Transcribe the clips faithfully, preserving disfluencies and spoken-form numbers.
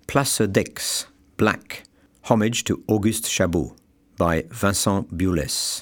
Place d'Aix, Black, Homage to Auguste Chabot, by Vincent Buhlès.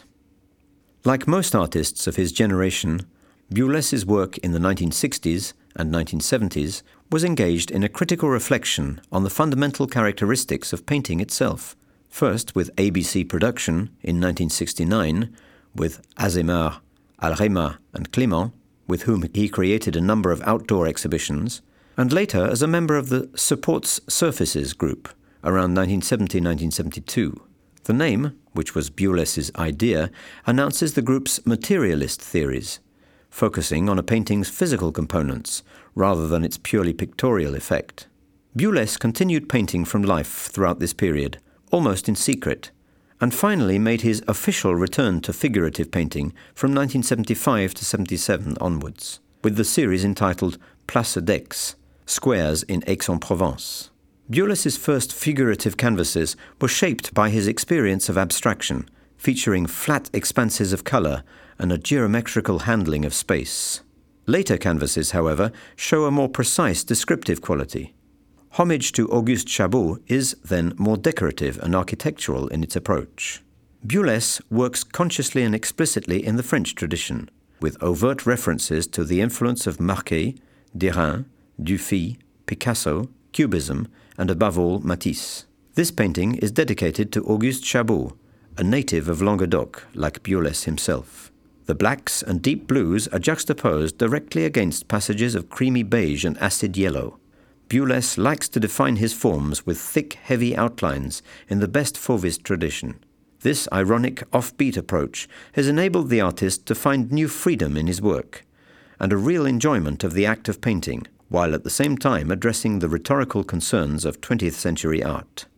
Like most artists of his generation, Buhlès's work in the nineteen sixties and nineteen seventies was engaged in a critical reflection on the fundamental characteristics of painting itself, first with A B C Production in nineteen sixty-nine, with Azemar, Alrema and Clément, with whom he created a number of outdoor exhibitions, and later as a member of the Supports Surfaces group around nineteen seventy to nineteen seventy-two. The name, which was Buhlès's idea, announces the group's materialist theories, focusing on a painting's physical components rather than its purely pictorial effect. Buhlès continued painting from life throughout this period, almost in secret, and finally made his official return to figurative painting from nineteen seventy-five to seventy-seven onwards, with the series entitled Place d'Aix, Squares in Aix-en-Provence. Buhlès's first figurative canvases were shaped by his experience of abstraction, featuring flat expanses of colour and a geometrical handling of space. Later canvases, however, show a more precise descriptive quality. Homage to Auguste Chabot is, then, more decorative and architectural in its approach. Buhlès works consciously and explicitly in the French tradition, with overt references to the influence of Marquet, Derain, Dufy, Picasso, Cubism, and above all, Matisse. This painting is dedicated to Auguste Chabot, a native of Languedoc, like Buhlès himself. The blacks and deep blues are juxtaposed directly against passages of creamy beige and acid yellow. Buhlès likes to define his forms with thick, heavy outlines in the best Fauvist tradition. This ironic, offbeat approach has enabled the artist to find new freedom in his work, and a real enjoyment of the act of painting, while at the same time addressing the rhetorical concerns of twentieth century art.